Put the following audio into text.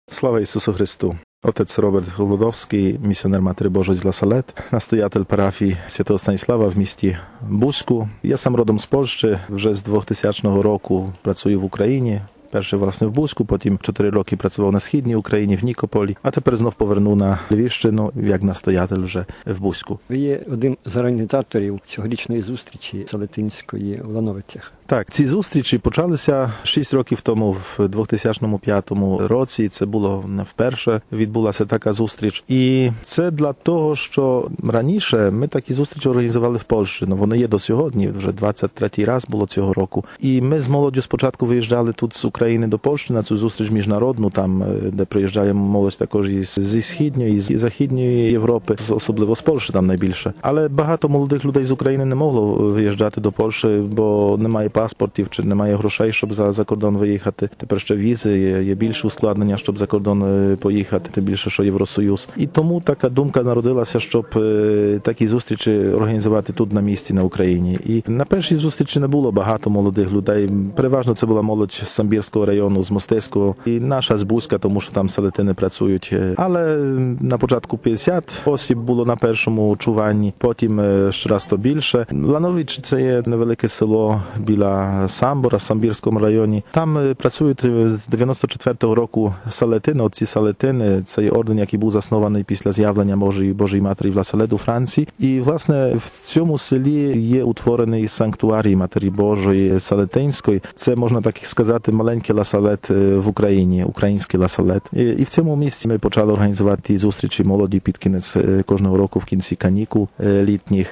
Слава Ісусу Христу! Отець Роберт Голодовський, місіонер Матері Божої з Ла-Салет, настоятель парафії Святого Станіслава в місті Бузьку. Я сам родом з Польщі, вже з 2000 року працюю в Україні. Перше, власне, в Бузьку, потім 4 роки працював на Східній Україні, в Нікополі, а тепер знов повернув на Львівщину, як настоятель вже в Бузьку. Ви є одним з організаторів цьогорічної зустрічі Салетинської в Лановицях. Так, ці зустрічі почалися 6 років тому, в 2005 році. Це було вперше, відбулася така зустріч. І це для того, що раніше ми такі зустрічі організували в Польщі. Вони є до сьогодні, вже 23-й раз було цього року. І ми з молоддю спочатку виїжджали тут з України до Польщі на цю зустріч міжнародну, там, де приїжджає молодь також зі Східньої, і з Західньої Європи, особливо з Польщі там найбільше. Але багато молодих людей з України не могло виїжджати до Польщі, бо немає паспортів, чи немає грошей, щоб за кордон виїхати. Тепер ще візи, є більше ускладнення, щоб за кордон поїхати, тим більше, що Євросоюз. І тому така думка народилася, щоб такі зустрічі організувати тут на місці, на Україні. І на першій зустрічі не було багато молодих людей. Переважно це була молодь з Самбірського району, з Мостиського, і наша з Бузька, тому що там селетини працюють. Але на початку 50 осіб було на першому чуванні, потім щораз то більше. Ланович – це є невелике село біля Самбора в Самбірському районі. Там працюють з 94-го року салетини. Оці салетини – це є орден, який був заснований після з'явлення Божої Матері в Ла-Салет у Франції. І, власне, в цьому селі є утворений санктуарій Матері Божої Салетинської. Це, можна так сказати, маленький Ла-Салет в Україні, український Ла-Салет. І в цьому місці ми почали організувати зустрічі молоді під кінець кожного року в кінці канікул літніх.